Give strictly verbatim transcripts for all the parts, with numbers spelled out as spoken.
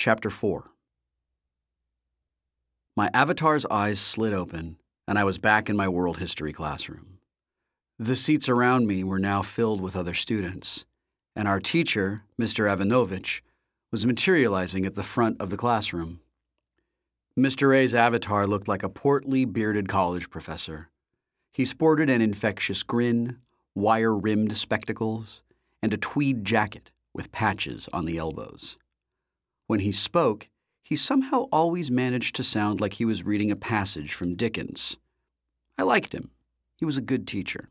Chapter four. My avatar's eyes slid open, and I was back in my world history classroom. The seats around me were now filled with other students, and our teacher, Mister Ivanovich, was materializing at the front of the classroom. Mister A's avatar looked like a portly, bearded college professor. He sported an infectious grin, wire-rimmed spectacles, and a tweed jacket with patches on the elbows. When he spoke, he somehow always managed to sound like he was reading a passage from Dickens. I liked him. He was a good teacher.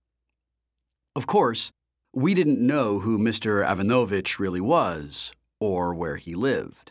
Of course, we didn't know who Mister Ivanovich really was or where he lived.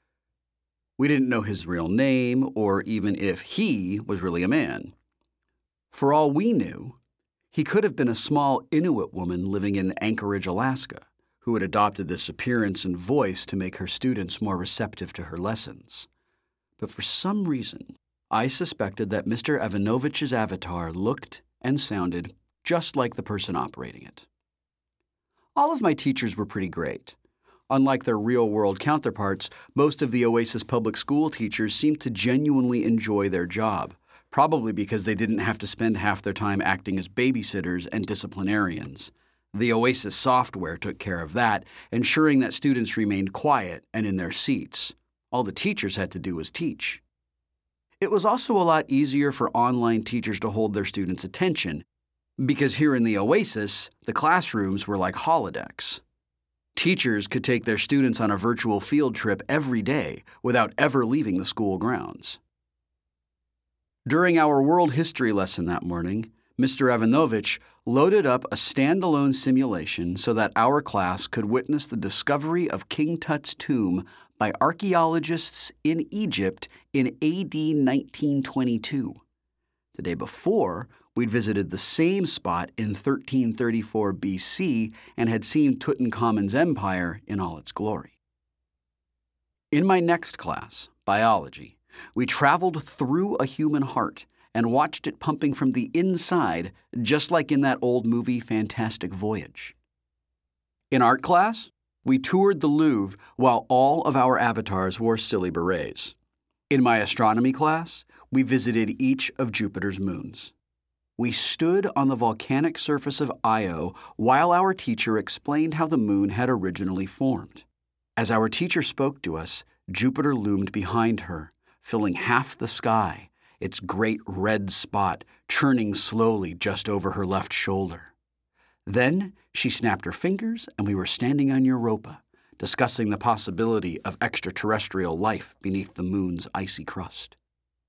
We didn't know his real name or even if he was really a man. For all we knew, he could have been a small Inuit woman living in Anchorage, Alaska, who had adopted this appearance and voice to make her students more receptive to her lessons. But for some reason, I suspected that Mister Ivanovich's avatar looked and sounded just like the person operating it. All of my teachers were pretty great. Unlike their real-world counterparts, most of the Oasis public school teachers seemed to genuinely enjoy their job, probably because they didn't have to spend half their time acting as babysitters and disciplinarians. The Oasis software took care of that, ensuring that students remained quiet and in their seats. All the teachers had to do was teach. It was also a lot easier for online teachers to hold their students' attention, because here in the Oasis, the classrooms were like holodecks. Teachers could take their students on a virtual field trip every day without ever leaving the school grounds. During our world history lesson that morning, Mister Ivanovich loaded up a standalone simulation so that our class could witness the discovery of King Tut's tomb by archaeologists in Egypt in A D nineteen twenty-two. The day before, we'd visited the same spot in thirteen thirty-four B C and had seen Tutankhamun's empire in all its glory. In my next class, biology, we traveled through a human heart and watched it pumping from the inside, just like in that old movie Fantastic Voyage. In art class, we toured the Louvre while all of our avatars wore silly berets. In my astronomy class, we visited each of Jupiter's moons. We stood on the volcanic surface of Io while our teacher explained how the moon had originally formed. As our teacher spoke to us, Jupiter loomed behind her, filling half the sky, its great red spot churning slowly just over her left shoulder. Then she snapped her fingers and we were standing on Europa, discussing the possibility of extraterrestrial life beneath the moon's icy crust.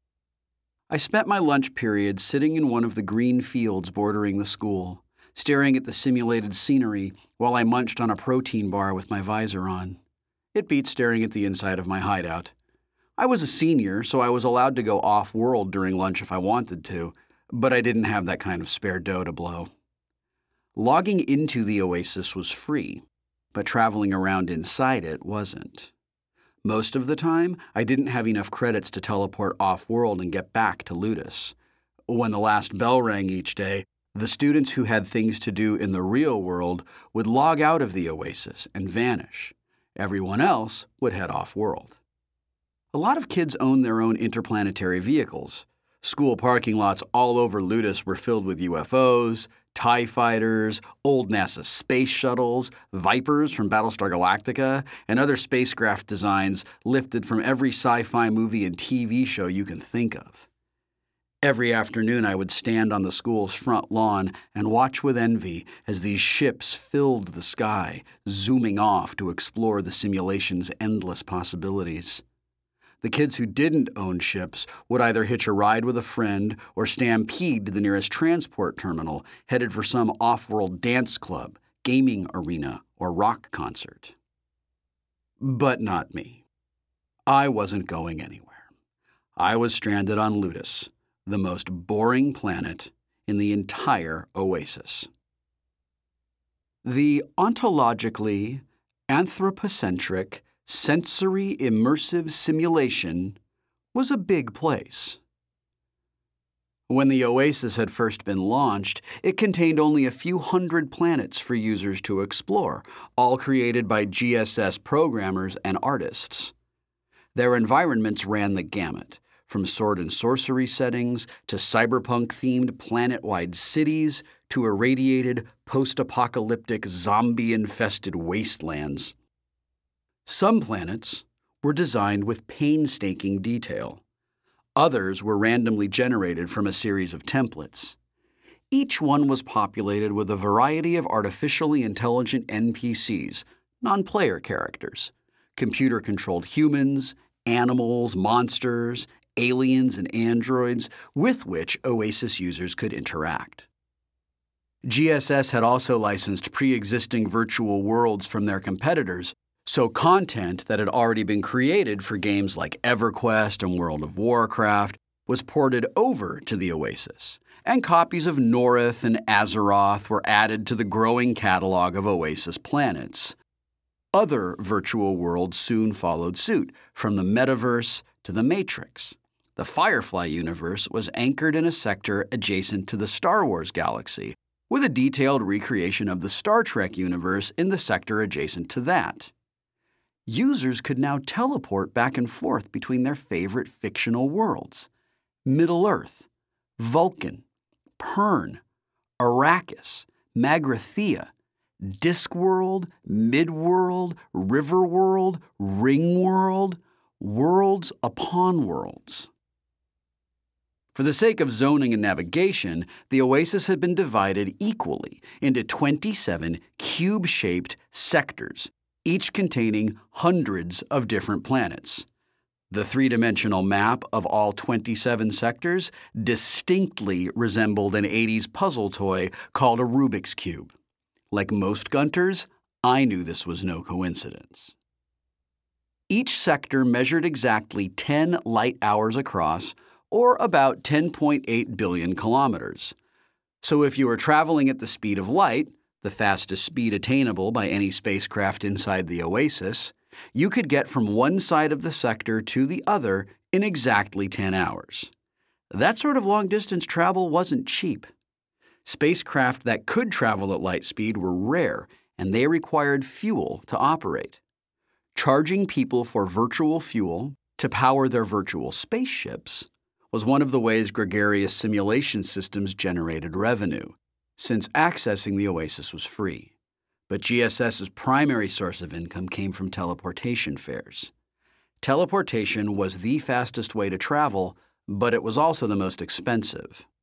I spent my lunch period sitting in one of the green fields bordering the school, staring at the simulated scenery while I munched on a protein bar with my visor on. It beat staring at the inside of my hideout. I was a senior, so I was allowed to go off-world during lunch if I wanted to, but I didn't have that kind of spare dough to blow. Logging into the Oasis was free, but traveling around inside it wasn't. Most of the time, I didn't have enough credits to teleport off-world and get back to Ludus. When the last bell rang each day, the students who had things to do in the real world would log out of the Oasis and vanish. Everyone else would head off-world. A lot of kids own their own interplanetary vehicles. School parking lots all over Ludus were filled with U F Os, TIE fighters, old NASA space shuttles, Vipers from Battlestar Galactica, and other spacecraft designs lifted from every sci-fi movie and T V show you can think of. Every afternoon I would stand on the school's front lawn and watch with envy as these ships filled the sky, zooming off to explore the simulation's endless possibilities. The kids who didn't own ships would either hitch a ride with a friend or stampede to the nearest transport terminal, headed for some off-world dance club, gaming arena, or rock concert. But not me. I wasn't going anywhere. I was stranded on Ludus, the most boring planet in the entire Oasis. The ontologically anthropocentric sensory immersive simulation was a big place. When the Oasis had first been launched, it contained only a few hundred planets for users to explore, all created by G S S programmers and artists. Their environments ran the gamut, from sword and sorcery settings to cyberpunk-themed planet-wide cities to irradiated, post-apocalyptic, zombie-infested wastelands. Some planets were designed with painstaking detail. Others were randomly generated from a series of templates. Each one was populated with a variety of artificially intelligent N P Cs, non-player characters, computer-controlled humans, animals, monsters, aliens, and androids with which Oasis users could interact. G S S had also licensed pre-existing virtual worlds from their competitors, so content that had already been created for games like EverQuest and World of Warcraft was ported over to the Oasis, and copies of Norith and Azeroth were added to the growing catalog of Oasis planets. Other virtual worlds soon followed suit, from the Metaverse to the Matrix. The Firefly universe was anchored in a sector adjacent to the Star Wars galaxy, with a detailed recreation of the Star Trek universe in the sector adjacent to that. Users could now teleport back and forth between their favorite fictional worlds: Middle-earth, Vulcan, Pern, Arrakis, Magrathea, Discworld, Midworld, Riverworld, Ringworld, worlds upon worlds. For the sake of zoning and navigation, the Oasis had been divided equally into twenty-seven cube-shaped sectors, each containing hundreds of different planets. The three-dimensional map of all twenty-seven sectors distinctly resembled an eighties puzzle toy called a Rubik's Cube. Like most Gunters, I knew this was no coincidence. Each sector measured exactly ten light hours across, or about ten point eight billion kilometers. So if you were traveling at the speed of light, the fastest speed attainable by any spacecraft inside the Oasis, you could get from one side of the sector to the other in exactly ten hours. That sort of long-distance travel wasn't cheap. Spacecraft that could travel at light speed were rare, and they required fuel to operate. Charging people for virtual fuel to power their virtual spaceships was one of the ways gregarious simulation systems generated revenue, since accessing the Oasis was free. But GSS's primary source of income came from teleportation fares. Teleportation was the fastest way to travel, but it was also the most expensive.